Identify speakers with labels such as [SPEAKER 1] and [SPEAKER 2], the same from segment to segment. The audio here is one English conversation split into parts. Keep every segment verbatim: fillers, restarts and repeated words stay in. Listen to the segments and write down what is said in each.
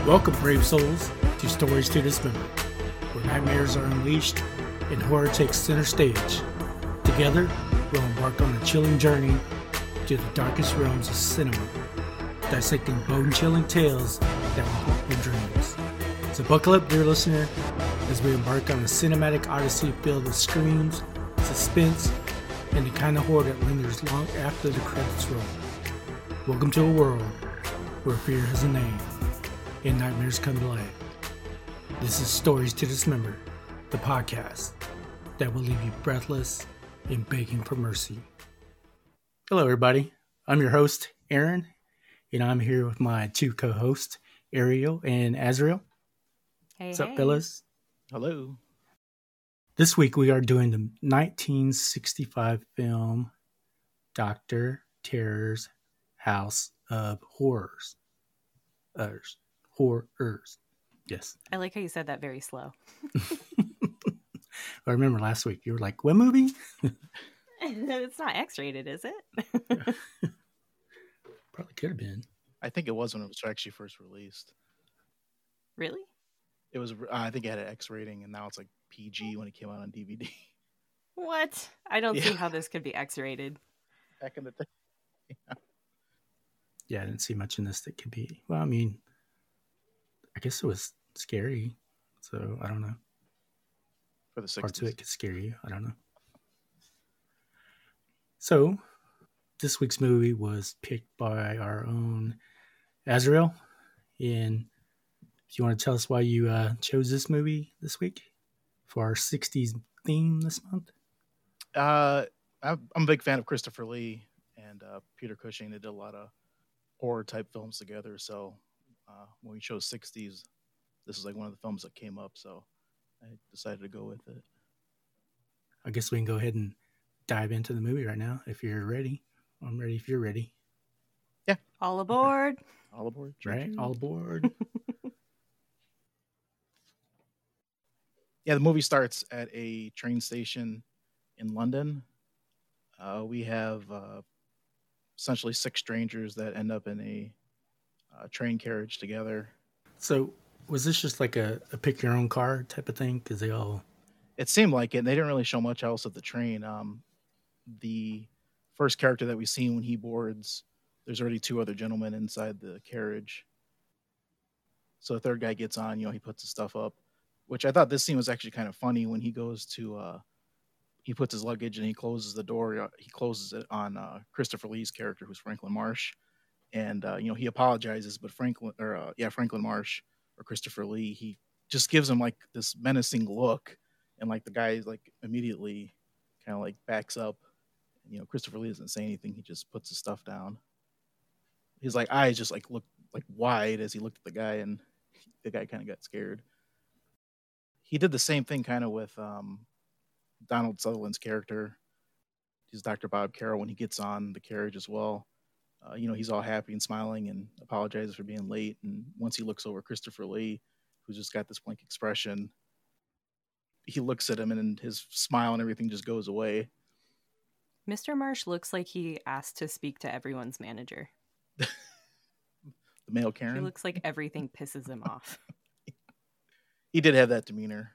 [SPEAKER 1] Welcome, brave souls, to Stories to Dismember, where nightmares are unleashed and horror takes center stage. Together, we'll embark on a chilling journey to the darkest realms of cinema, dissecting bone-chilling tales that will haunt your dreams. So buckle up, dear listener, as we embark on a cinematic odyssey filled with screams, suspense, and the kind of horror that lingers long after the credits roll. Welcome to a world where fear has a name and nightmares come to life. This is Stories to Dismember, the podcast that will leave you breathless and begging for mercy. Hello, everybody. I'm your host, Aaron, and I'm here with my two co-hosts, Ariel and Azrael.
[SPEAKER 2] Hey,
[SPEAKER 1] What's
[SPEAKER 2] hey.
[SPEAKER 1] up, fellas?
[SPEAKER 3] Hello.
[SPEAKER 1] This week we are doing the nineteen sixty-five film Doctor Terror's House of Horrors. Uh, horrors. Yes.
[SPEAKER 2] I like how you said that very slow.
[SPEAKER 1] I remember last week you were like, what movie?
[SPEAKER 2] It's not X-rated, is it?
[SPEAKER 1] Probably could have been.
[SPEAKER 3] I think it was when it was actually first released.
[SPEAKER 2] Really?
[SPEAKER 3] It was. I think it had an X rating, and now it's like P G when it came out on D V D.
[SPEAKER 2] What? I don't see
[SPEAKER 3] Yeah.
[SPEAKER 2] how this could be X-rated.
[SPEAKER 3] Back in the day. Yeah.
[SPEAKER 1] Yeah, I didn't see much in this that could be. Well, I mean, I guess it was scary. So I don't know.
[SPEAKER 3] For the
[SPEAKER 1] Parts of
[SPEAKER 3] sixties.
[SPEAKER 1] it could scare you. I don't know. So this week's movie was picked by our own Azrael. And if you want to tell us why you uh, chose this movie this week for our sixties theme this month.
[SPEAKER 3] Uh, I'm I'm a big fan of Christopher Lee and uh, Peter Cushing. They did a lot of horror type films together. So uh, when we chose sixties, this is like one of the films that came up. So I decided to go with it.
[SPEAKER 1] I guess we can go ahead and dive into the movie right now if you're ready. I'm ready if you're ready.
[SPEAKER 2] All aboard.
[SPEAKER 3] All aboard.
[SPEAKER 1] Right? All aboard.
[SPEAKER 3] Yeah, the movie starts at a train station in London. Uh, we have uh, essentially six strangers that end up in a uh, train carriage together.
[SPEAKER 1] So was this just like a, a pick your own car type of thing? Because they all...
[SPEAKER 3] It seemed like it. And they didn't really show much else of the train. Um, the first character that we see when he boards, there's already two other gentlemen inside the carriage. So the third guy gets on, you know, he puts his stuff up, which I thought this scene was actually kind of funny when he goes to, uh, he puts his luggage and he closes the door. uh, He closes it on uh, Christopher Lee's character, who's Franklin Marsh. And, uh, you know, he apologizes, but Franklin, or uh, yeah, Franklin Marsh or Christopher Lee, he just gives him like this menacing look. And like the guy like immediately kind of like backs up. And, you know, Christopher Lee doesn't say anything. He just puts his stuff down. His like eyes just like looked like wide as he looked at the guy, and the guy kind of got scared. He did the same thing kind of with um, Donald Sutherland's character. He's Doctor Bob Carroll when he gets on the carriage as well. Uh, you know, he's all happy and smiling and apologizes for being late. And once he looks over Christopher Lee, who's just got this blank expression, he looks at him and his smile and everything just goes away.
[SPEAKER 2] Mister Marsh looks like he asked to speak to everyone's manager.
[SPEAKER 3] The male Karen.
[SPEAKER 2] He looks like everything pisses him off.
[SPEAKER 3] He did have that demeanor.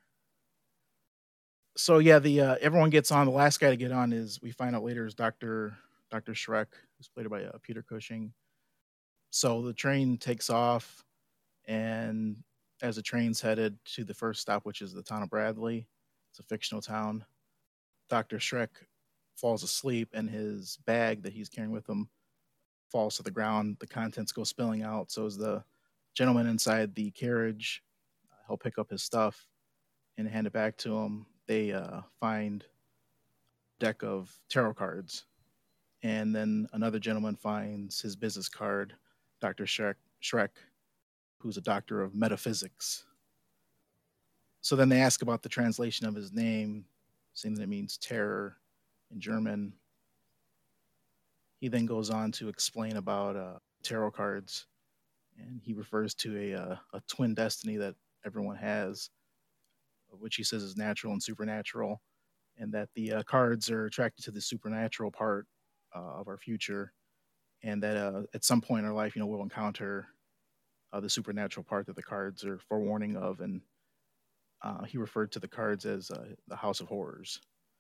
[SPEAKER 3] So yeah, the uh, everyone gets on. The last guy to get on is, we find out later, is Doctor Doctor Schreck, who's played by uh, Peter Cushing. So the train takes off, and as the train's headed to the first stop, which is the town of Bradley, it's a fictional town, Doctor Schreck falls asleep, and his bag that he's carrying with him falls to the ground. The contents go spilling out. So as the gentleman inside the carriage, uh, he'll pick up his stuff and hand it back to him. They uh, find a deck of tarot cards. And then another gentleman finds his business card, Doctor Schreck, Schreck, who's a doctor of metaphysics. So then they ask about the translation of his name, saying that it means terror in German. He then goes on to explain about uh, tarot cards, and he refers to a, uh, a twin destiny that everyone has, which he says is natural and supernatural, and that the uh, cards are attracted to the supernatural part uh, of our future, and that uh, at some point in our life, you know, we'll encounter uh, the supernatural part that the cards are forewarning of, and uh, he referred to the cards as uh, the House of Horrors.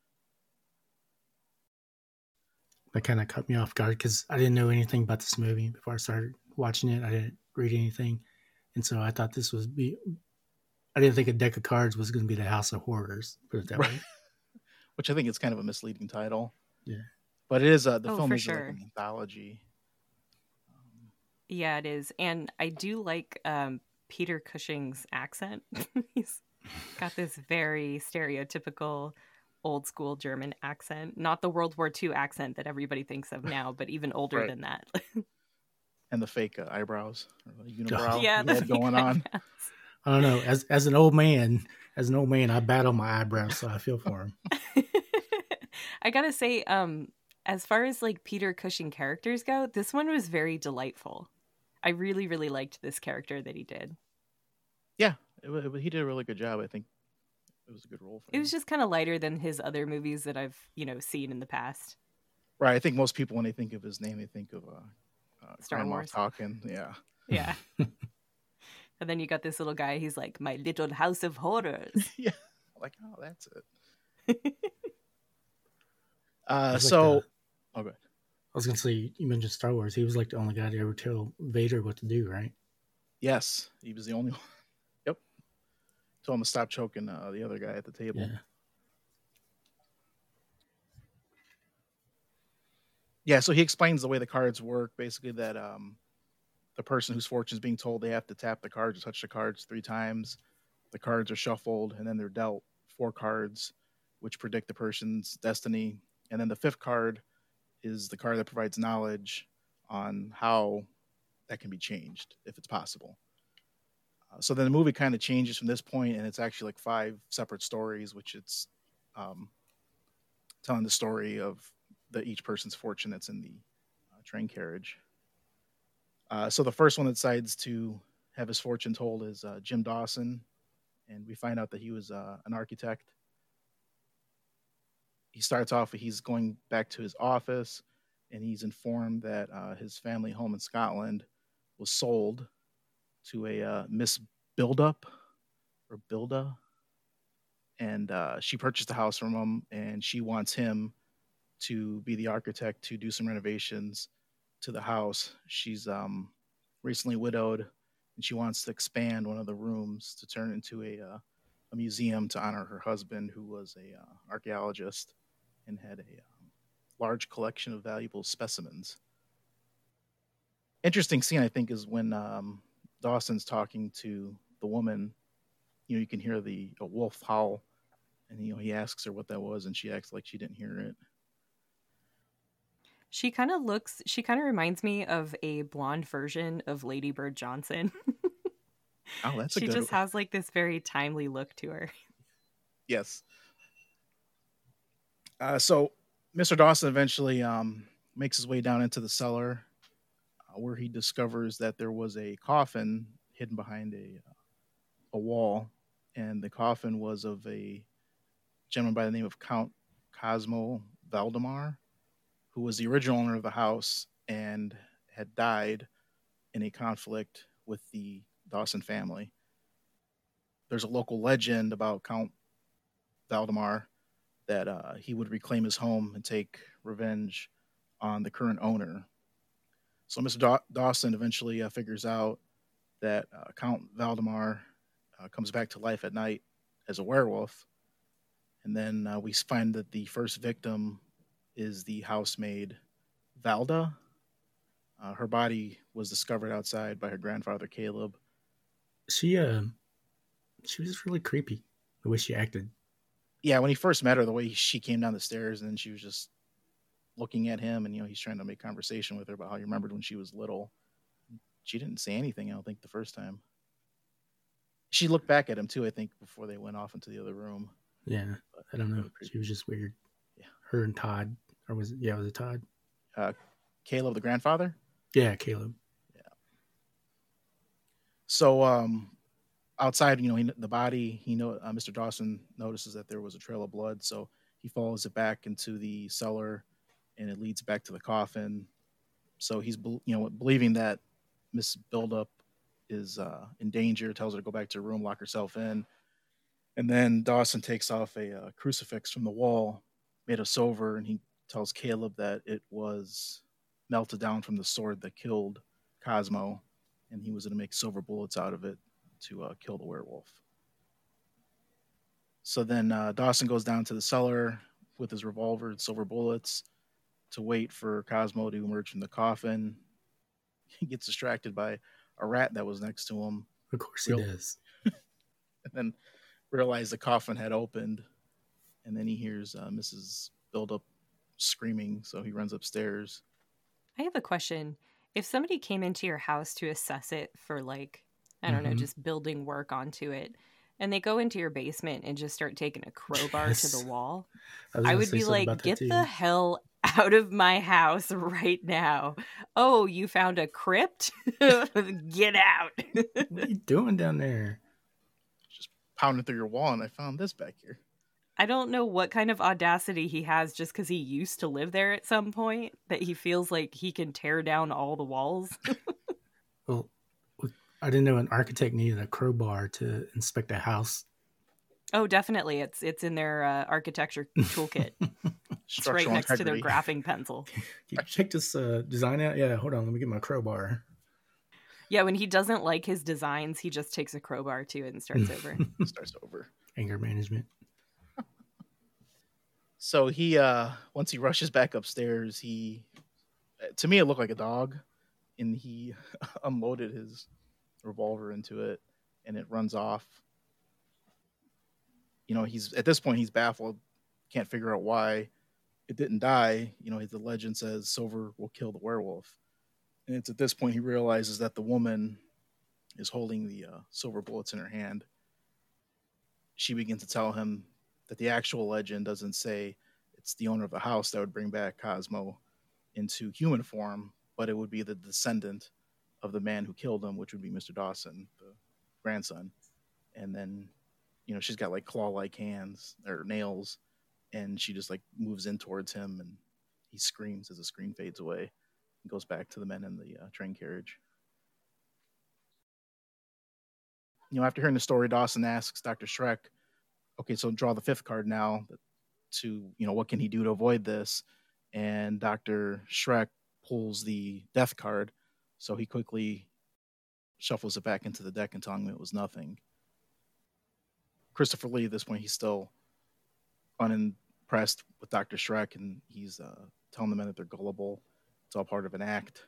[SPEAKER 1] That kind of cut me off guard because I didn't know anything about this movie before I started watching it. I didn't read anything, and so I thought this was be. I didn't think a deck of cards was going to be the House of Horrors. Put it that
[SPEAKER 3] Right.
[SPEAKER 1] way.
[SPEAKER 3] Which I think is kind of a misleading title.
[SPEAKER 1] Yeah.
[SPEAKER 3] But it is uh, the
[SPEAKER 2] Oh,
[SPEAKER 3] film
[SPEAKER 2] for
[SPEAKER 3] is like
[SPEAKER 2] sure.
[SPEAKER 3] an anthology.
[SPEAKER 2] Yeah, it is. And I do like um, Peter Cushing's accent. He's got this very stereotypical old school German accent. Not the World War Two accent that everybody thinks of now, but even older
[SPEAKER 3] Right.
[SPEAKER 2] than that.
[SPEAKER 3] And the fake uh, eyebrows, or the unibrow
[SPEAKER 2] yeah,
[SPEAKER 3] he had
[SPEAKER 2] fake
[SPEAKER 3] going on.
[SPEAKER 2] eyebrows.
[SPEAKER 1] I don't know. As as an old man, as an old man, I battle my eyebrows, so I feel for him.
[SPEAKER 2] I gotta say, um, as far as like Peter Cushing characters go, this one was very delightful. I really, really liked this character that he did.
[SPEAKER 3] Yeah, it, wa- it, wa- he did a really good job. I think it was a good role for
[SPEAKER 2] It
[SPEAKER 3] him.
[SPEAKER 2] was just kind of lighter than his other movies that I've, you know, seen in the past.
[SPEAKER 3] Right. I think most people, when they think of his name, they think of uh, uh,
[SPEAKER 2] Star
[SPEAKER 3] Grand Moff
[SPEAKER 2] Wars.
[SPEAKER 3] Talking. Yeah.
[SPEAKER 2] Yeah. And then you got this little guy. He's like, my little house of horrors.
[SPEAKER 3] yeah. Like, oh, that's it. Uh,
[SPEAKER 1] It's like
[SPEAKER 3] so,
[SPEAKER 1] the-
[SPEAKER 3] oh, good.
[SPEAKER 1] I was going to say, you mentioned Star Wars. He was like the only guy to ever tell Vader what to do, right?
[SPEAKER 3] Yes, he was the only one. Yep. Told him to stop choking uh, the other guy at the table.
[SPEAKER 1] Yeah.
[SPEAKER 3] Yeah, so he explains the way the cards work. Basically, that um, the person whose fortune is being told they have to tap the cards or touch the cards three times. The cards are shuffled, and then they're dealt four cards, which predict the person's destiny. And then the fifth card is the card that provides knowledge on how that can be changed, if it's possible. Uh, so then the movie kind of changes from this point, and it's actually like five separate stories, which it's um, telling the story of the each person's fortune that's in the uh, train carriage. Uh, so the first one that decides to have his fortune told is uh, Jim Dawson, and we find out that he was uh, an architect. He starts off, he's going back to his office, and he's informed that uh, his family home in Scotland was sold to a uh, Miss Buildup or Bilda, and uh, she purchased the house from him, and she wants him to be the architect to do some renovations to the house. She's um, recently widowed, and she wants to expand one of the rooms to turn it into a uh, a museum to honor her husband, who was a uh, archaeologist and had a um, large collection of valuable specimens. Interesting scene, I think, is when um, Dawson's talking to the woman. You know, you can hear the a wolf howl, and you know he asks her what that was, and she acts like she didn't hear it.
[SPEAKER 2] She kind of looks, she kind of reminds me of a blonde version of Lady Bird Johnson.
[SPEAKER 3] Oh, that's a
[SPEAKER 2] she
[SPEAKER 3] good
[SPEAKER 2] just
[SPEAKER 3] one.
[SPEAKER 2] has like this very timely look to her.
[SPEAKER 3] Yes. Uh, so Mister Dawson eventually um, makes his way down into the cellar, uh, where he discovers that there was a coffin hidden behind a uh, a wall, and the coffin was of a gentleman by the name of Count Cosmo Valdemar, who was the original owner of the house and had died in a conflict with the Dawson family. There's a local legend about Count Valdemar that uh, he would reclaim his home and take revenge on the current owner. So Mister Daw- Dawson eventually uh, figures out that uh, Count Valdemar uh, comes back to life at night as a werewolf. And then uh, we find that the first victim is the housemaid Valda. Uh, her body was discovered outside by her grandfather Caleb.
[SPEAKER 1] She uh, she was just really creepy the way she acted.
[SPEAKER 3] Yeah, when he first met her, the way she came down the stairs and then she was just looking at him, and you know he's trying to make conversation with her about how he remembered when she was little. She didn't say anything, I don't think, the first time. She looked back at him too, I think, before they went off into the other room.
[SPEAKER 1] Yeah,
[SPEAKER 3] But
[SPEAKER 1] I don't know.
[SPEAKER 3] really creepy.
[SPEAKER 1] She was just weird.
[SPEAKER 3] Yeah.
[SPEAKER 1] Her and Todd, or was it? Yeah, was it Todd?
[SPEAKER 3] Uh, Caleb, the grandfather.
[SPEAKER 1] Yeah, Caleb.
[SPEAKER 3] So um, outside, you know, he, the body, he know uh, Mister Dawson notices that there was a trail of blood, so he follows it back into the cellar, and it leads back to the coffin. So he's, bel- you know, believing that Miss Buildup is uh, in danger, tells her to go back to her room, lock herself in. And then Dawson takes off a uh, crucifix from the wall made of silver, and he tells Caleb that it was melted down from the sword that killed Cosmo, and he was going to make silver bullets out of it to uh, kill the werewolf. So then uh, Dawson goes down to the cellar with his revolver and silver bullets to wait for Cosmo to emerge from the coffin. He gets distracted by a rat that was next to him.
[SPEAKER 1] Of course
[SPEAKER 3] Real-
[SPEAKER 1] he does.
[SPEAKER 3] And then realized the coffin had opened. And then he hears uh, Missus Buildup screaming, so he runs upstairs.
[SPEAKER 2] I have a question. If somebody came into your house to assess it for, like, I don't
[SPEAKER 1] Mhm.
[SPEAKER 2] know, just building work onto it, and they go into your basement and just start taking a crowbar
[SPEAKER 1] Yes.
[SPEAKER 2] to the wall,
[SPEAKER 1] I, was
[SPEAKER 2] I
[SPEAKER 1] gonna
[SPEAKER 2] would
[SPEAKER 1] say
[SPEAKER 2] be
[SPEAKER 1] something
[SPEAKER 2] like,
[SPEAKER 1] about that
[SPEAKER 2] get
[SPEAKER 1] too.
[SPEAKER 2] the hell out of my house right now. Oh, you found a crypt? Get out.
[SPEAKER 1] What are you doing down there?
[SPEAKER 3] Just pounding through your wall, and I found this back here.
[SPEAKER 2] I don't know what kind of audacity he has just because he used to live there at some point, that he feels like he can tear down all the walls.
[SPEAKER 1] Well, I didn't know an architect needed a crowbar to inspect a house.
[SPEAKER 2] Oh, definitely. It's it's in their uh, architecture toolkit. It's right
[SPEAKER 3] Structural
[SPEAKER 2] next to their
[SPEAKER 3] integrity.
[SPEAKER 2] graphing pencil.
[SPEAKER 1] Can you check this uh, design out? Yeah, hold on. Let me get my crowbar.
[SPEAKER 2] Yeah, when he doesn't like his designs, he just takes a crowbar to it and starts over.
[SPEAKER 3] Starts over.
[SPEAKER 1] Anger management.
[SPEAKER 3] So he, uh, once he rushes back upstairs, he, to me, it looked like a dog, and he unloaded his revolver into it, and it runs off. You know, he's at this point he's baffled, can't figure out why it didn't die. You know, the legend says silver will kill the werewolf, and it's at this point he realizes that the woman is holding the uh, silver bullets in her hand. She begins to tell him that the actual legend doesn't say it's the owner of the house that would bring back Cosmo into human form, but it would be the descendant of the man who killed him, which would be Mister Dawson, the grandson. And then, you know, she's got like claw-like hands or nails, and she just like moves in towards him, and he screams as the screen fades away and goes back to the men in the uh, train carriage. You know, after hearing the story, Dawson asks Doctor Schreck, okay, so draw the fifth card now to, you know, what can he do to avoid this? And Doctor Schreck pulls the death card, so he quickly shuffles it back into the deck and telling him it was nothing. Christopher Lee, at this point, he's still unimpressed with Doctor Schreck, and he's uh, telling the men that they're gullible. It's all part of an act.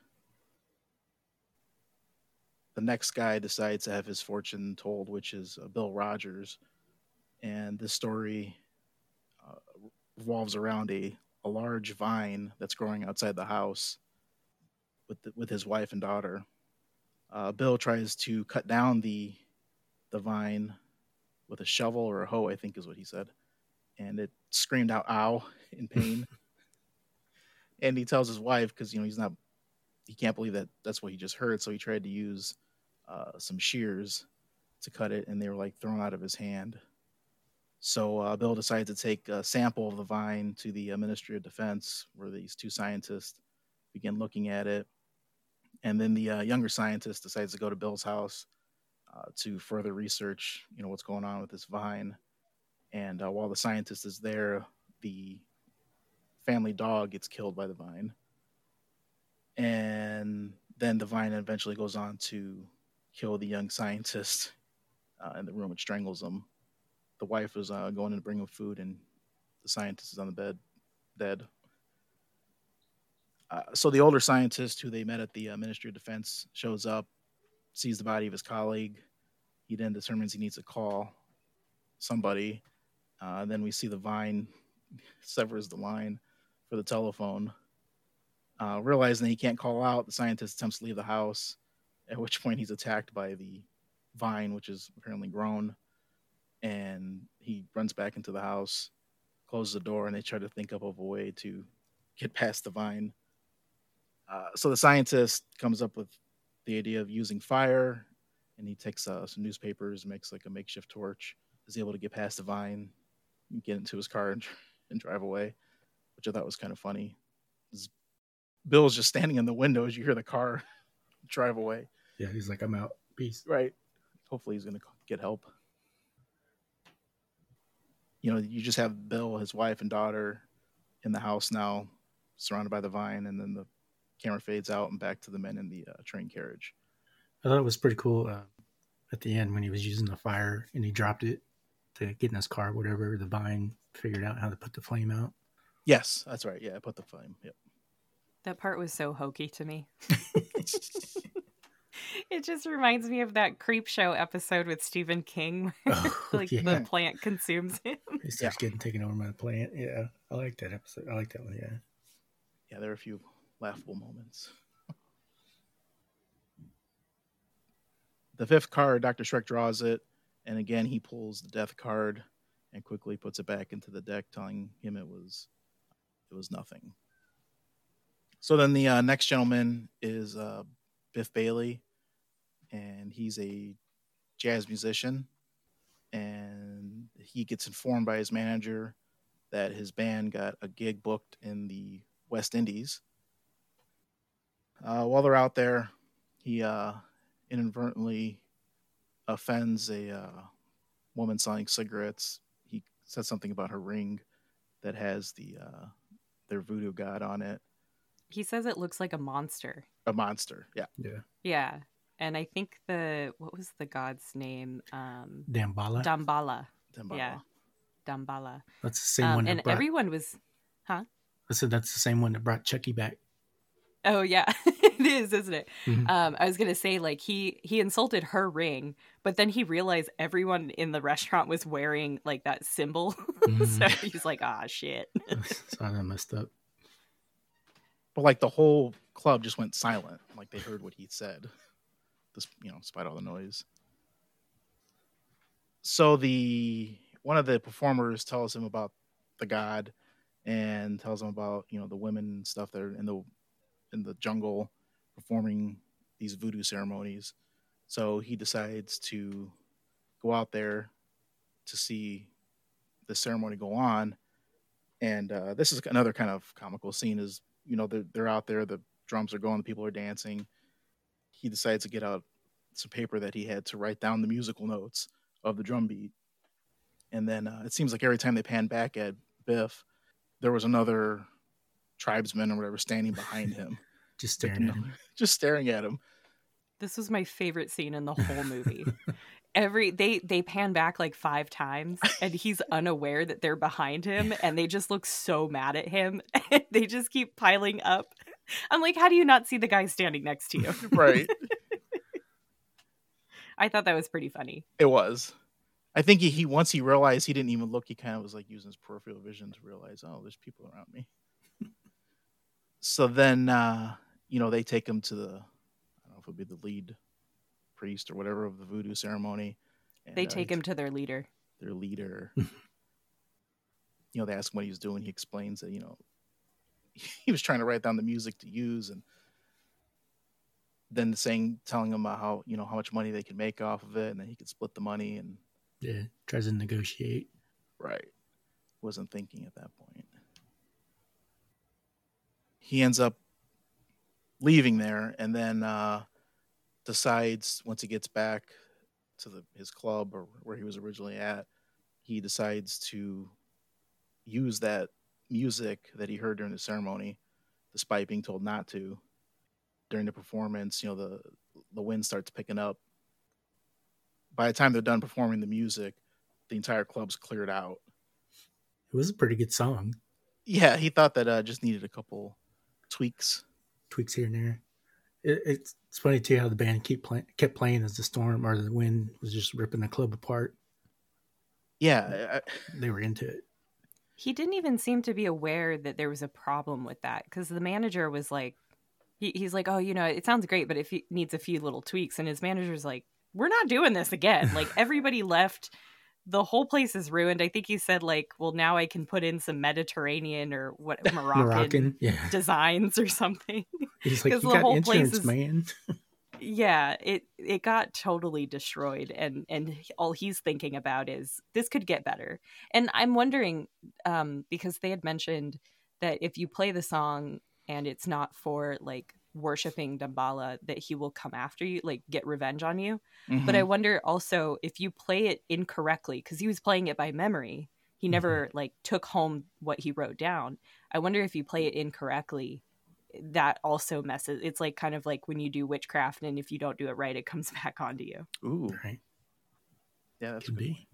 [SPEAKER 3] The next guy decides to have his fortune told, which is uh, Bill Rogers. And this story uh, revolves around a, a large vine that's growing outside the house with the, with his wife and daughter. Uh, Bill tries to cut down the the vine with a shovel or a hoe, I think is what he said. And it screamed out, ow, in pain. And he tells his wife, because, you know, he's not, he can't believe that that's what he just heard. So he tried to use uh, some shears to cut it, and they were like thrown out of his hand. So uh, Bill decided to take a sample of the vine to the uh, Ministry of Defense, where these two scientists begin looking at it. And then the uh, younger scientist decides to go to Bill's house uh, to further research, you know, what's going on with this vine. And uh, while the scientist is there, the family dog gets killed by the vine. And then the vine eventually goes on to kill the young scientist uh, in the room. It strangles him. The wife is uh, going in to bring him food, and the scientist is on the bed, dead. Uh, so the older scientist who they met at the uh, Ministry of Defense shows up, sees the body of his colleague. He then determines he needs to call somebody. Uh, and then we see the vine severs the line for the telephone. Uh, realizing that he can't call out, the scientist attempts to leave the house, at which point he's attacked by the vine, which is apparently grown. And he runs back into the house, closes the door, and they try to think up of a way to get past the vine. Uh, so the scientist comes up with the idea of using fire, and he takes uh, some newspapers, makes like a makeshift torch, is able to get past the vine, get into his car, and, and drive away, which I thought was kind of funny. Bill's just standing in the window as you hear the car drive away.
[SPEAKER 1] Yeah, he's like, I'm out. Peace.
[SPEAKER 3] Right. Hopefully he's going to get help. You know, you just have Bill, his wife and daughter in the house now, surrounded by the vine, and then the camera fades out and back to the men in the uh, train carriage.
[SPEAKER 1] I thought it was pretty cool uh, at the end when he was using the fire and he dropped it to get in his car, whatever, the vine figured out how to put the flame out.
[SPEAKER 3] Yes, that's right. Yeah, I put the flame. Yep.
[SPEAKER 2] That part was so hokey to me. It just reminds me of that Creep Show episode with Stephen King.
[SPEAKER 1] Oh,
[SPEAKER 2] like
[SPEAKER 1] yeah.
[SPEAKER 2] the plant consumes him.
[SPEAKER 1] He starts yeah. getting taken over by the plant. Yeah, I like that episode. I like that one, yeah.
[SPEAKER 3] Yeah, there are a few laughable moments. The fifth card, Doctor Shrek draws it, and again he pulls the death card and quickly puts it back into the deck, telling him it was it was nothing. So then the uh, next gentleman is uh, Biff Bailey, and he's a jazz musician, and he gets informed by his manager that his band got a gig booked in the West Indies. Uh, while they're out there, he uh, inadvertently offends a uh, woman selling cigarettes. He says something about her ring that has the uh, their voodoo god on it.
[SPEAKER 2] He says it looks like a monster.
[SPEAKER 3] A monster, yeah.
[SPEAKER 1] Yeah.
[SPEAKER 2] Yeah. And I think the, what was the god's name? Um,
[SPEAKER 1] Damballa.
[SPEAKER 2] Damballa.
[SPEAKER 3] Damballa.
[SPEAKER 2] Yeah. Damballa.
[SPEAKER 1] That's the same
[SPEAKER 2] um,
[SPEAKER 1] one that
[SPEAKER 2] and
[SPEAKER 1] brought...
[SPEAKER 2] everyone was, huh?
[SPEAKER 1] I said that's the same one that brought Chucky back.
[SPEAKER 2] Oh, yeah. It is, isn't it?
[SPEAKER 1] Mm-hmm.
[SPEAKER 2] Um, I was going to say, like, he, he insulted her ring, but then he realized everyone in the restaurant was wearing, like, that symbol. Mm-hmm. So he's like, ah, shit.
[SPEAKER 1] So I messed up.
[SPEAKER 3] But, like, the whole club just went silent. Like, they heard what he said. This, you know, despite all the noise. So the one of the performers tells him about the god and tells him about, you know, the women and stuff that are in the in the jungle performing these voodoo ceremonies. So he decides to go out there to see the ceremony go on. And uh, this is another kind of comical scene is, you know, they're, they're out there, the drums are going, the people are dancing. He decides to get out some paper that he had to write down the musical notes of the drum beat. And then uh, it seems like every time they pan back at Biff, there was another tribesman or whatever standing behind him.
[SPEAKER 1] Just staring at him.
[SPEAKER 3] Just staring at him.
[SPEAKER 2] This was my favorite scene in the whole movie. Every they they pan back like five times and he's unaware that they're behind him and they just look so mad at him and they just keep piling up. I'm like, how do you not see the guy standing next to you?
[SPEAKER 3] Right.
[SPEAKER 2] I thought that was pretty funny.
[SPEAKER 3] It was. I think he, he once he realized he didn't even look, he kind of was like using his peripheral vision to realize, oh, there's people around me. So then, uh, you know, they take him to the, I don't know if it would be the lead priest or whatever of the voodoo ceremony. And,
[SPEAKER 2] they
[SPEAKER 3] uh,
[SPEAKER 2] take him to their leader.
[SPEAKER 3] Their leader. You know, they ask him what he's doing. He explains that, you know, he was trying to write down the music to use, and then saying, telling him about how, you know, how much money they could make off of it, and then he could split the money. And
[SPEAKER 1] yeah, tries to negotiate.
[SPEAKER 3] Right. Wasn't thinking at that point. He ends up leaving there and then uh, decides once he gets back to the, his club or where he was originally at, he decides to use that music that he heard during the ceremony, despite being told not to. During the performance, you know, the the wind starts picking up. By the time they're done performing the music, the entire club's cleared out.
[SPEAKER 1] It was a pretty good song.
[SPEAKER 3] Yeah, he thought that uh, just needed a couple tweaks.
[SPEAKER 1] Tweaks here and there. It, it's, it's funny, too, how the band keep play, kept playing as the storm or the wind was just ripping the club apart.
[SPEAKER 3] Yeah. I,
[SPEAKER 1] they were into it.
[SPEAKER 2] He didn't even seem to be aware that there was a problem with that because the manager was like, he, he's like, oh, you know, it sounds great, but if it needs a few little tweaks. And his manager's like, we're not doing this again. Like, everybody left. The whole place is ruined. I think he said, like, well, now I can put in some Mediterranean or what Moroccan,
[SPEAKER 1] Moroccan yeah.
[SPEAKER 2] designs or something.
[SPEAKER 1] He's like, you got
[SPEAKER 2] whole
[SPEAKER 1] insurance,
[SPEAKER 2] place is,
[SPEAKER 1] man.
[SPEAKER 2] Yeah, it it got totally destroyed, and and all he's thinking about is this could get better. And I'm wondering, um, because they had mentioned that if you play the song and it's not for like worshiping Damballa, that he will come after you, like get revenge on you.
[SPEAKER 3] Mhm.
[SPEAKER 2] But I wonder also if you play it incorrectly, because he was playing it by memory. He never like took home what he wrote down. I wonder if you play it incorrectly, that also messes. It's like kind of like when you do witchcraft, and if you don't do it right, it comes back onto you.
[SPEAKER 3] Ooh,
[SPEAKER 1] Right.
[SPEAKER 3] yeah, that's
[SPEAKER 1] Could
[SPEAKER 3] a good
[SPEAKER 1] be.
[SPEAKER 3] point.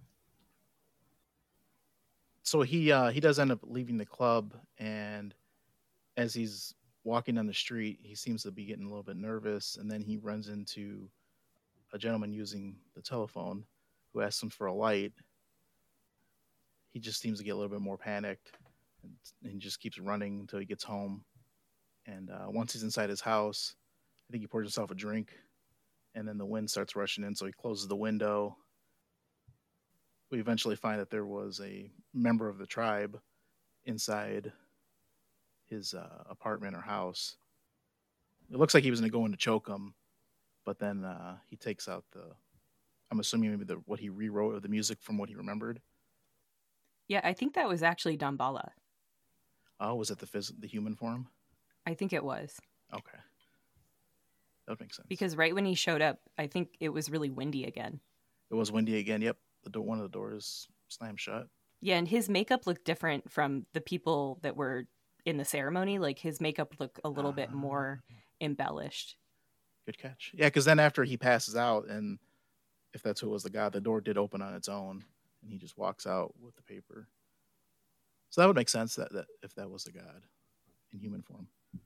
[SPEAKER 3] So he uh, he does end up leaving the club, and as he's walking down the street, he seems to be getting a little bit nervous, and then he runs into a gentleman using the telephone who asks him for a light. He just seems to get a little bit more panicked, and, and he just keeps running until he gets home. And uh, once he's inside his house, I think he pours himself a drink, and then the wind starts rushing in, so he closes the window. We eventually find that there was a member of the tribe inside his uh, apartment or house. It looks like he was going to go in to choke him, but then uh, he takes out the, I'm assuming maybe the what he rewrote of the music from what he remembered.
[SPEAKER 2] Yeah, I think that was actually Damballa.
[SPEAKER 3] Oh, was it the phys- the human form?
[SPEAKER 2] I think it was.
[SPEAKER 3] Okay. That would make sense.
[SPEAKER 2] Because right when he showed up, I think it was really windy again.
[SPEAKER 3] It was windy again. Yep. The door, one of the doors slammed shut.
[SPEAKER 2] Yeah, and his makeup looked different from the people that were in the ceremony. Like his makeup looked a little uh, bit more embellished.
[SPEAKER 3] Good catch. Yeah, because then after he passes out, and if that's who was the god, the door did open on its own, and he just walks out with the paper. So that would make sense that, that if that was the god in human form.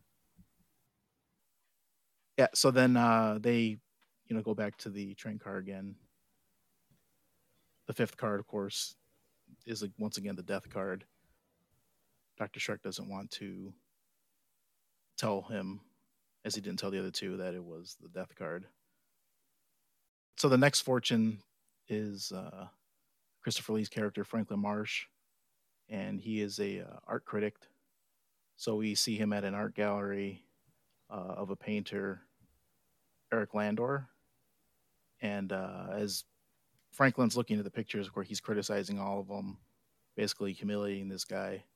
[SPEAKER 3] Yeah, so then uh, they, you know, go back to the train car again. The fifth card, of course, is like, once again the death card. Doctor Shrek doesn't want to tell him, as he didn't tell the other two, that it was the death card. So the next fortune is uh, Christopher Lee's character, Franklin Marsh, and he is a uh, art critic. So we see him at an art gallery uh, of a painter, Eric Landor, and uh, as Franklin's looking at the pictures, of course, he's criticizing all of them, basically humiliating this guy.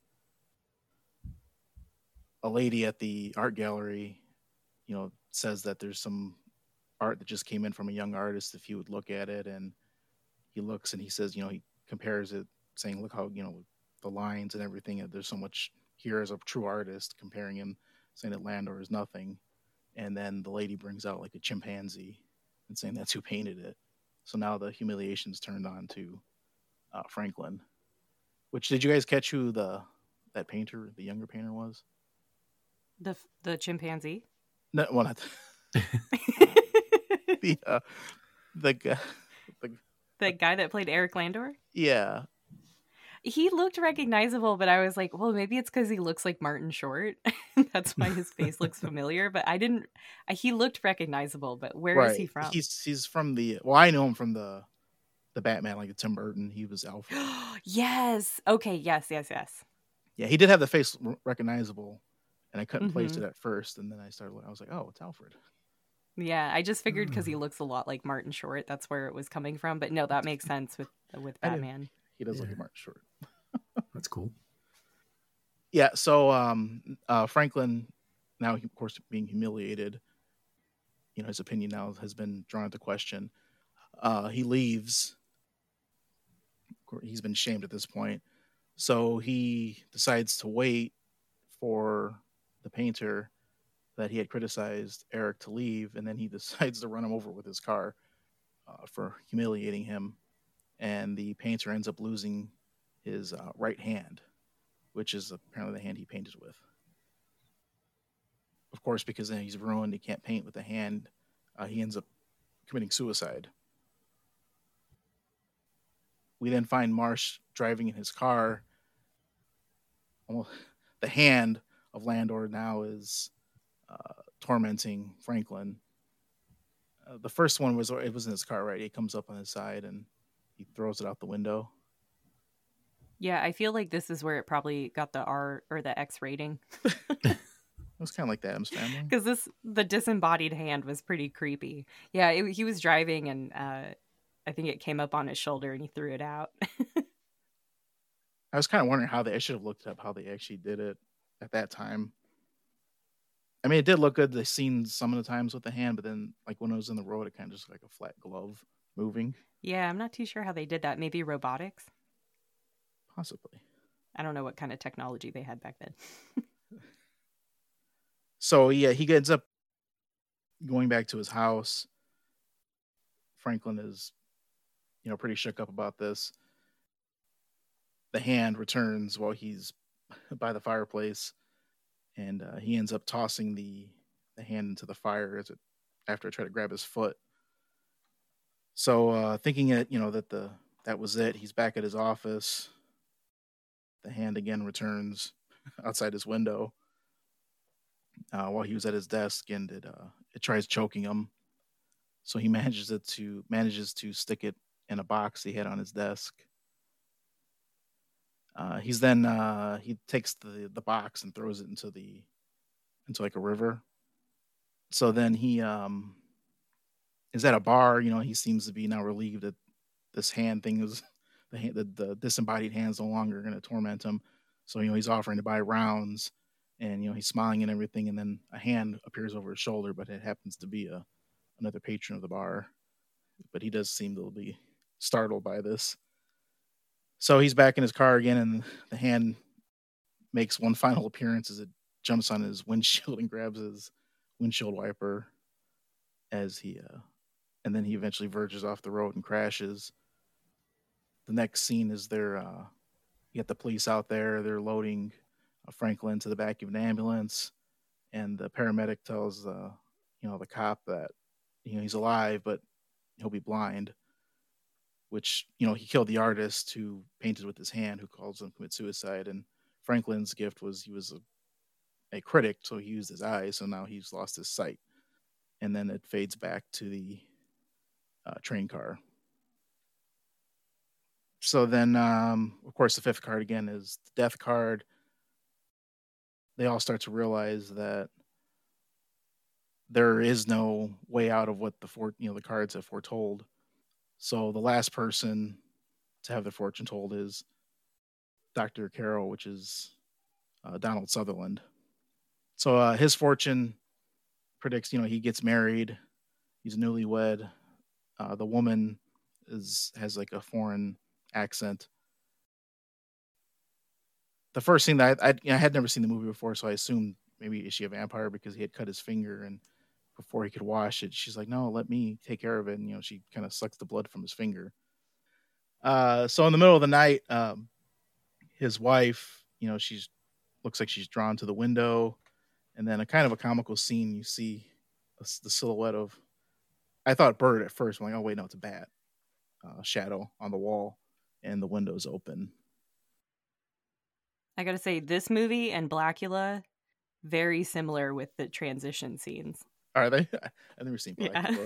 [SPEAKER 3] A lady at the art gallery, you know, says that there's some art that just came in from a young artist, if you would look at it. And he looks and he says, you know, he compares it, saying, look how, you know, the lines and everything, there's so much here as a true artist, comparing him, saying that Landor is nothing. And then the lady brings out like a chimpanzee and saying that's who painted it. So now the humiliation's turned on to uh, Franklin. Which, did you guys catch who the that painter, the younger painter, was?
[SPEAKER 2] The the chimpanzee?
[SPEAKER 3] No, well, not the uh, the guy. The,
[SPEAKER 2] the guy that played Eric Landor?
[SPEAKER 3] Yeah.
[SPEAKER 2] He looked recognizable, but I was like, well, maybe it's because he looks like Martin Short. That's why his face looks familiar. But I didn't. He looked recognizable, but where
[SPEAKER 3] right.
[SPEAKER 2] is he from?
[SPEAKER 3] He's he's from the. Well, I know him from the the Batman, like Tim Burton. He was Alfred.
[SPEAKER 2] Yes. Okay. Yes. Yes. Yes.
[SPEAKER 3] Yeah, he did have the face recognizable, and I couldn't
[SPEAKER 2] mm-hmm.
[SPEAKER 3] place it at first, and then I started. I was like, oh, it's Alfred.
[SPEAKER 2] Yeah, I just figured because he looks a lot like Martin Short. That's where it was coming from. But no, that makes sense with with Batman.
[SPEAKER 3] He does
[SPEAKER 1] yeah.
[SPEAKER 3] look like Martin Short.
[SPEAKER 1] That's cool.
[SPEAKER 3] Yeah, so um, uh, Franklin, now of course being humiliated, you know, his opinion now has been drawn into question. Uh, he leaves. He's been shamed at this point, so he decides to wait for the painter that he had criticized, Eric, to leave, and then he decides to run him over with his car uh, for humiliating him, and the painter ends up losing his uh, right hand, which is apparently the hand he painted with. Of course, because then he's ruined, he can't paint with the hand, uh, he ends up committing suicide. We then find Marsh driving in his car. Well, the hand of Landor now is uh, tormenting Franklin. Uh, the first one was, it was in his car, right? He comes up on his side and he throws it out the window.
[SPEAKER 2] Yeah, I feel like this is where it probably got the R or the X rating.
[SPEAKER 3] It was kind of like the Addams Family.
[SPEAKER 2] Because this, the disembodied hand was pretty creepy. Yeah, it, he was driving and uh, I think it came up on his shoulder and he threw it out.
[SPEAKER 3] I was kind of wondering how they, I should have looked up how they actually did it at that time. I mean, it did look good. The scene some of the times with the hand, but then like when it was in the road, it kind of just like a flat glove moving.
[SPEAKER 2] Yeah, I'm not too sure how they did that. Maybe robotics?
[SPEAKER 3] Possibly.
[SPEAKER 2] I don't know what kind of technology they had back then.
[SPEAKER 3] So yeah, he ends up going back to his house. Franklin is, you know, pretty shook up about this. The hand returns while he's by the fireplace, and uh, he ends up tossing the the hand into the fire as it after I try to grab his foot. So uh, thinking it, you know, that the that was it, he's back at his office. The hand again returns outside his window uh, while he was at his desk, and it uh, it tries choking him. So he manages it to manages to stick it in a box he had on his desk. Uh, he's then uh, he takes the the box and throws it into the into like a river. So then he um, is at a bar. You know, he seems to be now relieved that this hand thing is the hand, the, the disembodied hand's no longer going to torment him. So you know he's offering to buy rounds, and you know he's smiling and everything. And then a hand appears over his shoulder, but it happens to be a another patron of the bar. But he does seem to be startled by this. So he's back in his car again, and the hand makes one final appearance as it jumps on his windshield and grabs his windshield wiper as he, uh, and then he eventually verges off the road and crashes. The next scene is they're, uh, you got the police out there. They're loading uh, Franklin to the back of an ambulance, and the paramedic tells, uh, you know, the cop that, you know, he's alive, but he'll be blind. Which, you know, he killed the artist who painted with his hand, who calls him commit suicide. And Franklin's gift was he was a, a critic, so he used his eyes. So now he's lost his sight. And then it fades back to the uh, train car. So then, um, of course, the fifth card again is the death card. They all start to realize that there is no way out of what the for, you know the cards have foretold. So the last person to have their fortune told is Doctor Carroll, which is uh, Donald Sutherland. So uh, his fortune predicts, you know, he gets married. He's newlywed. Uh, the woman is has like a foreign accent. The first thing that I, I, you know, I had never seen the movie before, so I assumed maybe is she a vampire because he had cut his finger, and before he could wash it, she's like, no, let me take care of it. And, you know, she kind of sucks the blood from his finger. Uh, so in the middle of the night, um, his wife, you know, she's looks like she's drawn to the window, and then a kind of a comical scene. You see a, the silhouette of, I thought bird at first. I'm like, oh wait, no, it's a bat uh, shadow on the wall, and the window's open.
[SPEAKER 2] I gotta say, this movie and Blackula, very similar with the transition scenes.
[SPEAKER 3] Are they? I've never seen Blackula.
[SPEAKER 2] Yeah.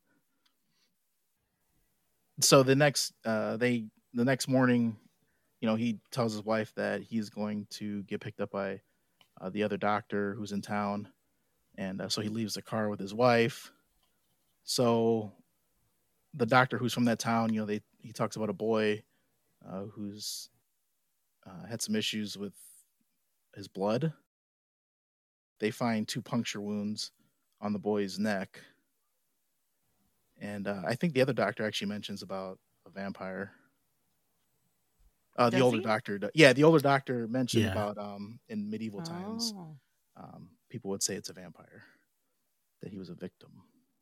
[SPEAKER 3] So the next, uh, they the next morning, you know, he tells his wife that he's going to get picked up by uh, the other doctor who's in town, and uh, so he leaves the car with his wife. So the doctor who's from that town, you know, they he talks about a boy uh, who's uh, had some issues with his blood. They find two puncture wounds on the boy's neck. And uh, I think the other doctor actually mentions about a vampire. Uh, the
[SPEAKER 2] Does
[SPEAKER 3] older
[SPEAKER 2] he?
[SPEAKER 3] doctor, do- yeah, the older doctor mentioned
[SPEAKER 1] Yeah.
[SPEAKER 3] about um, in medieval times,
[SPEAKER 2] Oh.
[SPEAKER 3] um, people would say it's a vampire, that he was a victim.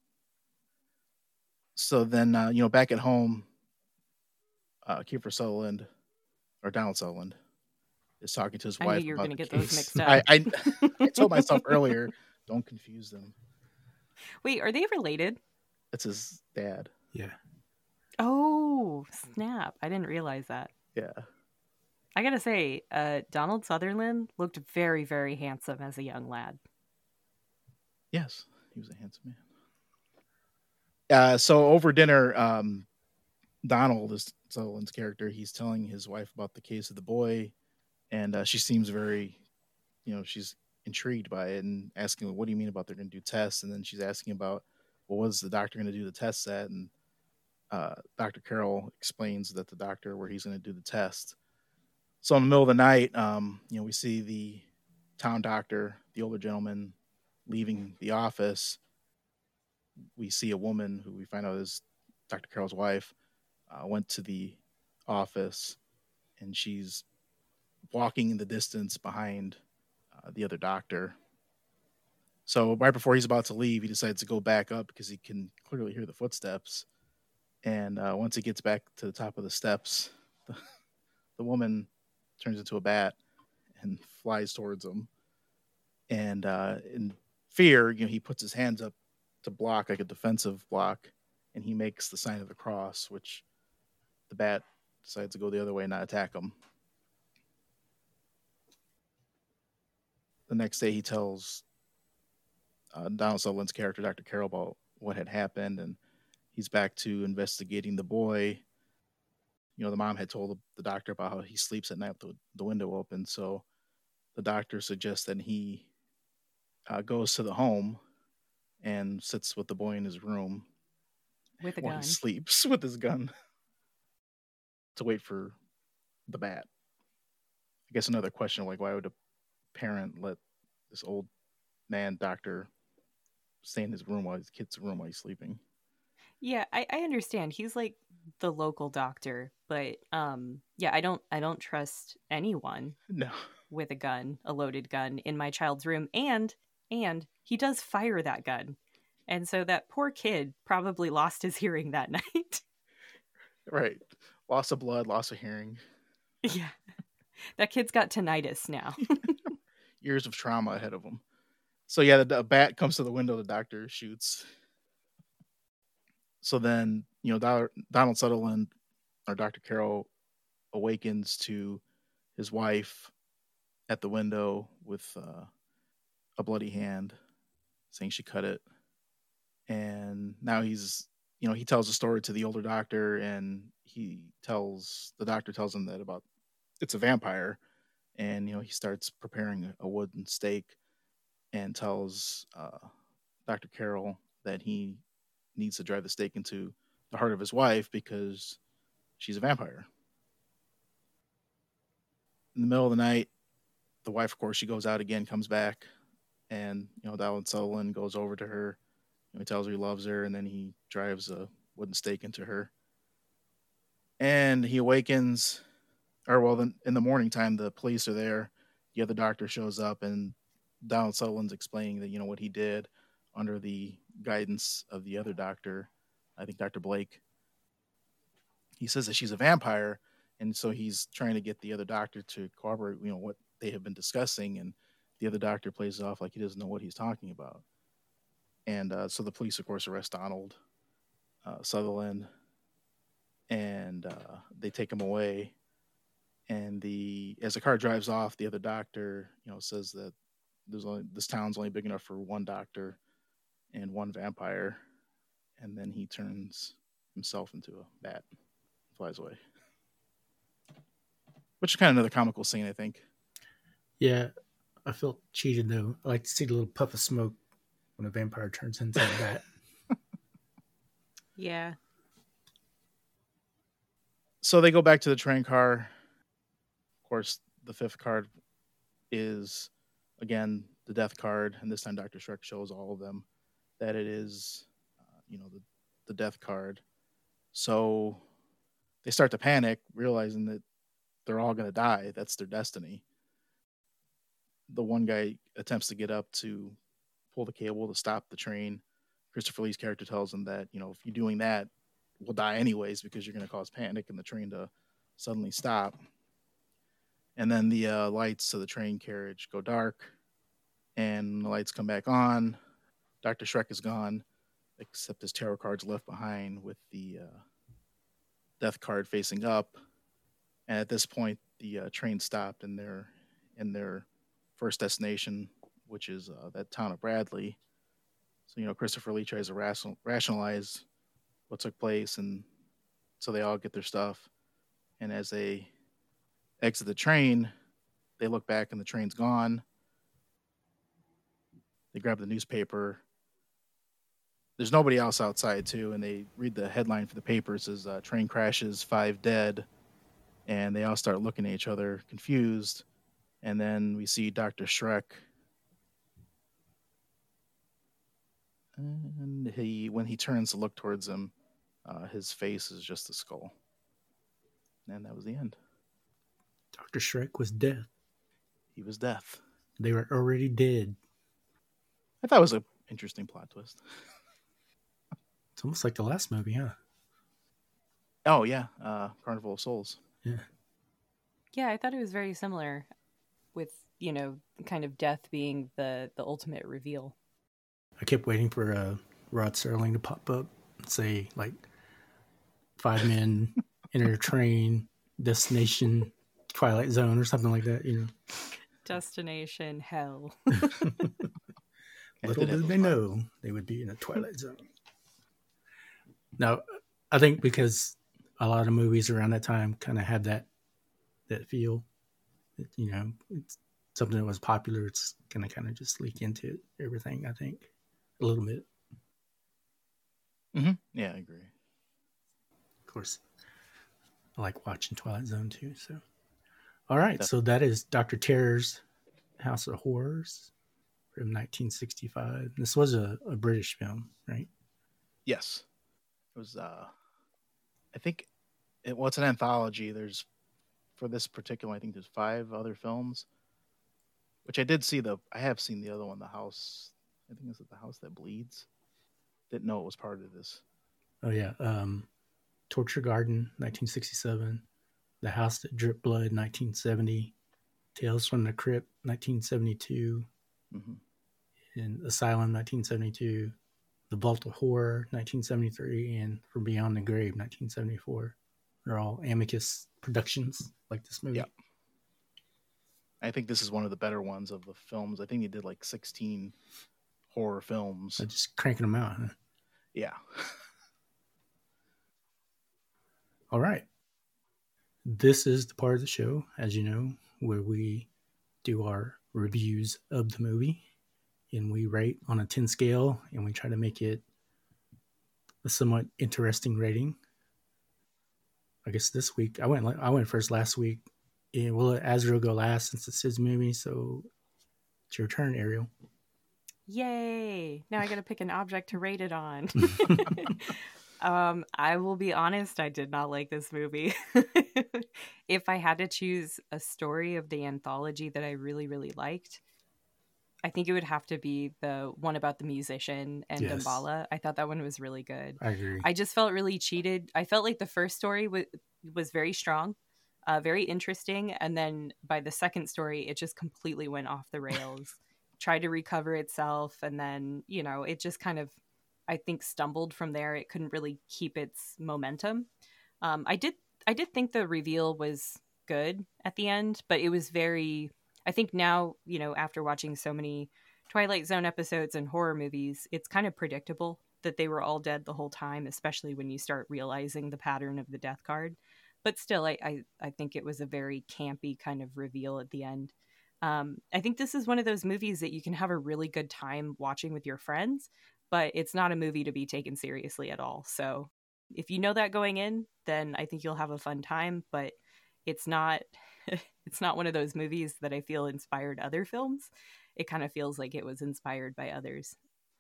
[SPEAKER 3] So then, uh, you know, back at home, uh, Kiefer Sutherland, or Donald Sutherland, is talking to his
[SPEAKER 2] I
[SPEAKER 3] wife
[SPEAKER 2] knew you were
[SPEAKER 3] about
[SPEAKER 2] going to
[SPEAKER 3] the
[SPEAKER 2] get those
[SPEAKER 3] case.
[SPEAKER 2] mixed up.
[SPEAKER 3] I, I, I told myself earlier, don't confuse them.
[SPEAKER 2] Wait, are they related?
[SPEAKER 3] It's his dad.
[SPEAKER 1] Yeah.
[SPEAKER 2] Oh, snap. I didn't realize that.
[SPEAKER 3] Yeah.
[SPEAKER 2] I gotta say, uh, Donald Sutherland looked very, very handsome as a young lad.
[SPEAKER 3] Yes, he was a handsome man. Uh, so over dinner, um, Donald is Sutherland's character. He's telling his wife about the case of the boy, and uh, she seems very, you know, she's intrigued by it and asking, "What do you mean about they're going to do tests?" And then she's asking about, "Well, what is the doctor going to do the tests at?" And uh, Doctor Carroll explains that the doctor where he's going to do the test. So in the middle of the night, um, you know, we see the town doctor, the older gentleman, leaving the office, we see a woman who we find out is Doctor Carroll's wife, uh, went to the office, and she's walking in the distance behind uh, the other doctor. So right before he's about to leave, he decides to go back up because he can clearly hear the footsteps. And uh, once he gets back to the top of the steps, the, the woman turns into a bat and flies towards him. And uh, in fear, you know, he puts his hands up to block, like a defensive block, and he makes the sign of the cross, which the bat decides to go the other way and not attack him. The next day, he tells uh, Donald Sutherland's character, Doctor Carroll, about what had happened, and he's back to investigating the boy. You know, the mom had told the doctor about how he sleeps at night with the, the window open, so the doctor suggests that he uh, goes to the home and sits with the boy in his room
[SPEAKER 2] with a
[SPEAKER 3] while
[SPEAKER 2] gun.
[SPEAKER 3] he sleeps with his gun to wait for the bat. I guess another question, like, why would a parent let this old man doctor stay in his room while his kid's room while he's sleeping?
[SPEAKER 2] Yeah, I, I understand. He's like the local doctor, but um, yeah, I don't I don't trust anyone
[SPEAKER 3] No.
[SPEAKER 2] with a gun, a loaded gun, in my child's room, and and he does fire that gun, and so that poor kid probably lost his hearing that night.
[SPEAKER 3] Right, loss of blood, loss of hearing.
[SPEAKER 2] Yeah, that kid's got tinnitus now.
[SPEAKER 3] Years of trauma ahead of him. So yeah, the, the bat comes to the window. The doctor shoots. So then, you know, Do- Donald Sutherland, or Doctor Carroll, awakens to his wife at the window with uh, a bloody hand, saying she cut it. And now he's, you know, he tells a story to the older doctor, and he tells, the doctor tells him that about, it's a vampire. And, you know, he starts preparing a wooden stake and tells uh, Doctor Carroll that he needs to drive the stake into the heart of his wife because she's a vampire. In the middle of the night, the wife, of course, she goes out again, comes back, and, you know, Donald Sutherland goes over to her. You know, he tells her he loves her, and then he drives a wooden stake into her. And he awakens, or well, then in the morning time, the police are there. The other doctor shows up, and Donald Sutherland's explaining that, you know, what he did under the guidance of the other doctor, I think Doctor Blake. He says that she's a vampire, and so he's trying to get the other doctor to corroborate, you know, what they have been discussing, and the other doctor plays it off like he doesn't know what he's talking about. And uh, so the police, of course, arrest Donald uh, Sutherland, and uh, they take him away. And the as the car drives off, the other doctor, you know, says that there's only this town's only big enough for one doctor and one vampire, and then he turns himself into a bat, and flies away. Which is kind of another comical scene, I think.
[SPEAKER 1] Yeah, I felt cheated though. I like to see the little puff of smoke when a vampire turns into a bat.
[SPEAKER 2] Yeah.
[SPEAKER 3] So they go back to the train car. Of course, the fifth card is, again, the death card, and this time Doctor Schreck shows all of them that it is, uh, you know, the, the death card. So they start to panic, realizing that they're all going to die. That's their destiny. The one guy attempts to get up to pull the cable to stop the train. Christopher Lee's character tells him that, you know, if you're doing that, we'll die anyways because you're going to cause panic and the train to suddenly stop. And then the uh, lights to the train carriage go dark, and the lights come back on. Doctor Schreck is gone, except his tarot card's left behind with the uh, death card facing up. And at this point, the uh, train stopped, and they're in their first destination, which is uh, that town of Bradley. So, you know, Christopher Lee tries to rational- rationalize what took place, and so they all get their stuff. And as they exit the train, they look back and the train's gone. They grab the newspaper. There's nobody else outside, too, and they read the headline for the paper. It says, uh, train crashes, five dead. And they all start looking at each other, confused. And then we see Doctor Schreck And he, when he turns to look towards him, uh, his face is just a skull. And that was the end.
[SPEAKER 1] Doctor Shrek was death.
[SPEAKER 3] He was death.
[SPEAKER 1] They were already dead.
[SPEAKER 3] I thought it was an interesting plot twist.
[SPEAKER 1] It's almost like the last movie, huh?
[SPEAKER 3] Oh, yeah. Uh, Carnival of Souls.
[SPEAKER 1] Yeah.
[SPEAKER 2] Yeah, I thought it was very similar with, you know, kind of death being the, the ultimate reveal.
[SPEAKER 1] I kept waiting for uh, Rod Serling to pop up and say, like, five men enter a train, destination, Twilight Zone, or something like that, you know.
[SPEAKER 2] Destination hell.
[SPEAKER 1] Little did they know they would be in a Twilight Zone. Now, I think because a lot of movies around that time kind of had that that feel, it, you know, it's something that was popular. It's going to kind of just leak into it, everything, I think, a little bit.
[SPEAKER 3] Mm-hmm. Yeah, I agree.
[SPEAKER 1] Of course, I like watching Twilight Zone too. So, all right,
[SPEAKER 3] Definitely.
[SPEAKER 1] So that is Doctor Terror's House of Horrors from nineteen sixty-five. This was a, a British film, right?
[SPEAKER 3] Yes. It was, uh, I think, it, well, it's an anthology. There's, for this particular, I think there's five other films, which I did see the, I have seen the other one, The House, I think it's The House That Bleeds. Didn't know it was part of this.
[SPEAKER 1] Oh, yeah. Um, Torture Garden, nineteen sixty-seven. The House That Dripped Blood, nineteen seventy. Tales from the Crypt, nineteen seventy-two.
[SPEAKER 3] Mm-hmm.
[SPEAKER 1] And Asylum, nineteen seventy-two. The Vault of Horror, nineteen seventy-three. And From Beyond the Grave, nineteen seventy-four. They're all Amicus productions, like this movie.
[SPEAKER 3] Yeah. I think this is one of the better ones of the films. I think he did like sixteen horror films.
[SPEAKER 1] So just cranking them out, huh?
[SPEAKER 3] Yeah.
[SPEAKER 1] All right. This is the part of the show, as you know, where we do our reviews of the movie and we rate on a ten scale and we try to make it a somewhat interesting rating. I guess this week I went I went first last week. And we'll let Azrael go last since it's his movie, so it's your turn, Ariel.
[SPEAKER 2] Yay! Now I got to pick an object to rate it on. um, I will be honest, I did not like this movie. If I had to choose a story of the anthology that I really, really liked, I think it would have to be the one about the musician and
[SPEAKER 1] Yes.
[SPEAKER 2] Damballa. I thought that one was really good.
[SPEAKER 1] I agree.
[SPEAKER 2] I just felt really cheated. I felt like the first story w- was very strong. Uh, very interesting. And then by the second story, it just completely went off the rails, tried to recover itself. And then, you know, it just kind of, I think, stumbled from there. It couldn't really keep its momentum. Um, I did, I did think the reveal was good at the end, but it was very, I think now, you know, after watching so many Twilight Zone episodes and horror movies, it's kind of predictable that they were all dead the whole time, especially when you start realizing the pattern of the death card. But still, I, I, I think it was a very campy kind of reveal at the end. Um, I think this is one of those movies that you can have a really good time watching with your friends, but it's not a movie to be taken seriously at all. So if you know that going in, then I think you'll have a fun time, but it's not it's not one of those movies that I feel inspired other films. It kind of feels like it was inspired by others.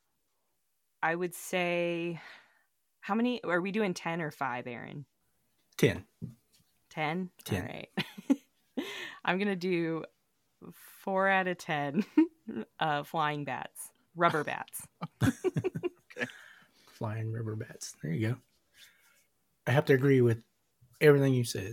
[SPEAKER 2] I would say, how many, are we doing ten or five, Aaron?
[SPEAKER 1] ten.
[SPEAKER 2] ten?
[SPEAKER 1] ten.
[SPEAKER 2] All right. I'm going to do four out of ten uh, flying bats. Rubber bats.
[SPEAKER 3] Okay.
[SPEAKER 1] Flying rubber bats. There you go. I have to agree with everything you said.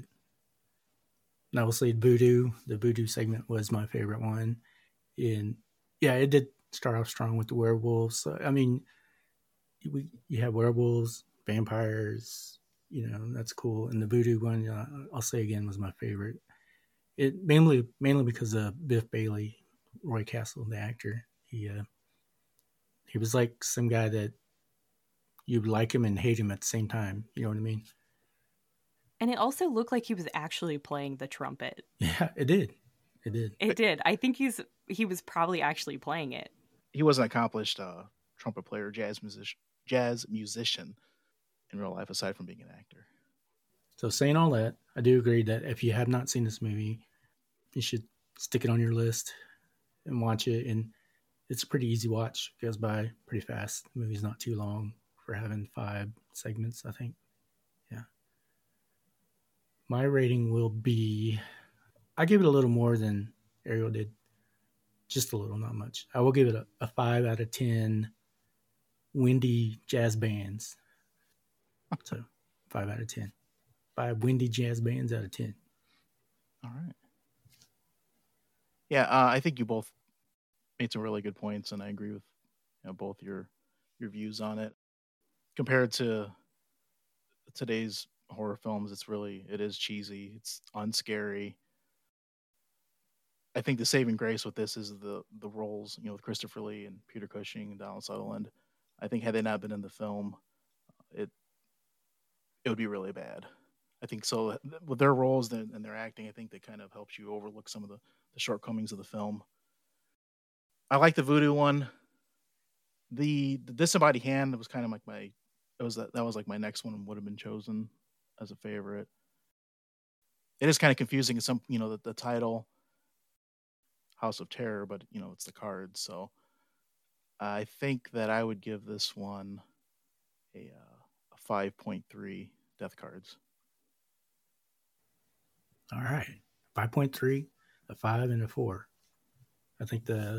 [SPEAKER 1] And obviously, Voodoo, the Voodoo segment was my favorite one. And yeah, it did start off strong with the werewolves. So, I mean, we, you have werewolves, vampires, you know, that's cool. And the Voodoo one, uh, I'll say again, was my favorite. It mainly mainly because of Biff Bailey, Roy Castle, the actor. He uh, he was like some guy that you'd like him and hate him at the same time. You know what I mean?
[SPEAKER 2] And it also looked like he was actually playing the trumpet.
[SPEAKER 1] Yeah, it did. It did.
[SPEAKER 2] It did. I think he's he was probably actually playing it.
[SPEAKER 3] He was an accomplished uh, trumpet player, jazz musician, jazz musician in real life, aside from being an actor.
[SPEAKER 1] So saying all that, I do agree that if you have not seen this movie, you should stick it on your list and watch it. And it's a pretty easy watch. It goes by pretty fast. The movie's not too long for having five segments, I think. Yeah. My rating will be, I give it a little more than Ariel did. Just a little, not much. I will give it a, a five out of ten windy jazz bands. So five out of ten. Five windy jazz bands out of ten.
[SPEAKER 3] All right. Yeah, uh, I think you both made some really good points, and I agree with you know, both your your views on it. Compared to today's horror films, it's really it is cheesy. It's unscary. I think the saving grace with this is the the roles, you know, with Christopher Lee and Peter Cushing and Donald Sutherland. I think had they not been in the film, it it would be really bad. I think so with their roles and their acting, I think that kind of helps you overlook some of the, the shortcomings of the film. I like the voodoo one. The, the disembodied hand was kind of like my it was that that was like my next one would have been chosen as a favorite. It is kind of confusing. Some you know the, the title House of Terror, but you know it's the cards. So I think that I would give this one a, uh, a five point three death cards.
[SPEAKER 1] All right, five point three, a five, and a four. I think the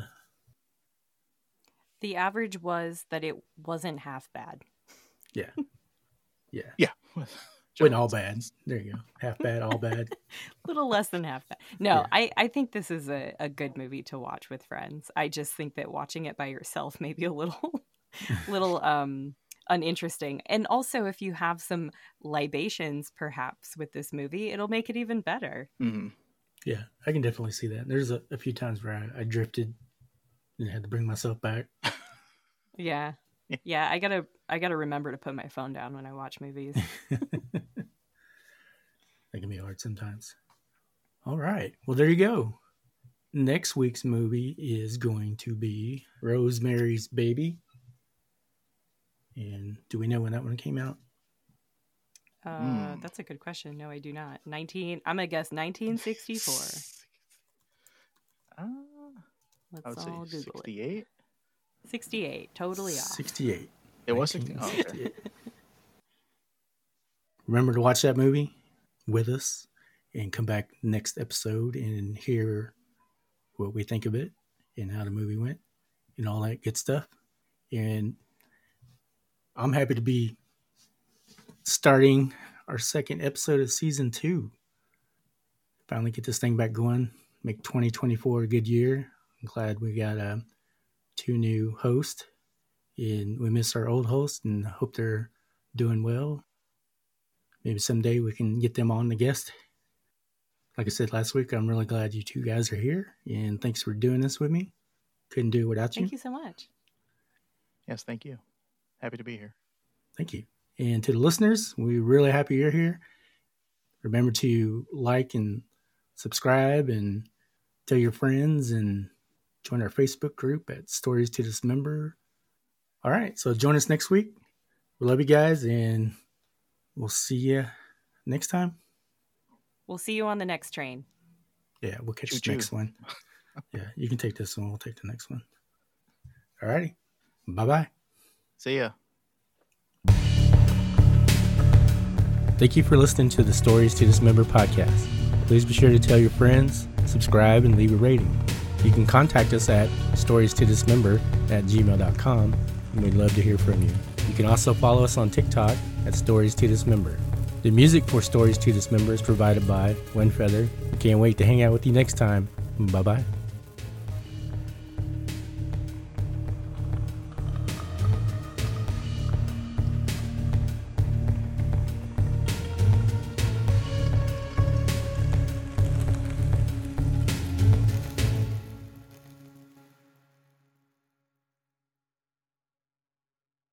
[SPEAKER 2] the average was that it wasn't half bad.
[SPEAKER 1] Yeah, yeah,
[SPEAKER 3] yeah.
[SPEAKER 1] Wasn't all bad. There you go. Half bad, all bad.
[SPEAKER 2] A little less than half bad. No, yeah. I, I think this is a, a good movie to watch with friends. I just think that watching it by yourself may be a little, little um uninteresting. And also, if you have some libations, perhaps with this movie, it'll make it even better.
[SPEAKER 3] Mm-hmm.
[SPEAKER 1] Yeah, I can definitely see that. There's a, a few times where I, I drifted and had to bring myself back.
[SPEAKER 2] Yeah. Yeah, I gotta I gotta remember to put my phone down when I watch movies.
[SPEAKER 1] That can be hard sometimes. All right. Well, there you go. Next week's movie is going to be Rosemary's Baby. And do we know when that one came out?
[SPEAKER 2] Uh, mm. That's a good question. No, I do not. nineteen I'm gonna guess nineteen sixty-four.
[SPEAKER 3] Uh,
[SPEAKER 2] Let's
[SPEAKER 3] I would
[SPEAKER 2] all
[SPEAKER 3] say
[SPEAKER 2] Google
[SPEAKER 3] sixty-eight.
[SPEAKER 2] It. sixty-eight, totally off.
[SPEAKER 1] sixty-eight.
[SPEAKER 3] It was sixty-eight. Oh, okay.
[SPEAKER 1] Remember to watch that movie with us and come back next episode and hear what we think of it and how the movie went and all that good stuff. And I'm happy to be starting our second episode of season two. Finally get this thing back going. Make twenty twenty-four a good year. I'm glad we got uh, two new hosts. And we miss our old hosts and hope they're doing well. Maybe someday we can get them on the guest. Like I said last week, I'm really glad you two guys are here. And thanks for doing this with me. Couldn't do it without you.
[SPEAKER 2] Thank you so much.
[SPEAKER 3] Yes, thank you. Happy to be here.
[SPEAKER 1] Thank you. And to the listeners, we're really happy you're here. Remember to like and subscribe and tell your friends and join our Facebook group at Stories to Dismember. All right, so join us next week. We love you guys, and we'll see you next time.
[SPEAKER 2] We'll see you on the next train.
[SPEAKER 1] Yeah, we'll catch
[SPEAKER 3] Choo-choo.
[SPEAKER 1] the next one. Yeah, you can take this one. We'll take the next one. All righty. Bye-bye.
[SPEAKER 3] See ya.
[SPEAKER 1] Thank you for listening to the Stories to Dismember podcast. Please be sure to tell your friends, subscribe, and leave a rating. You can contact us at stories to dismember at gmail dot com, and we'd love to hear from you. You can also follow us on TikTok at Stories to Dismember. The music for Stories to Dismember is provided by One Feather. We can't wait to hang out with you next time. Bye-bye.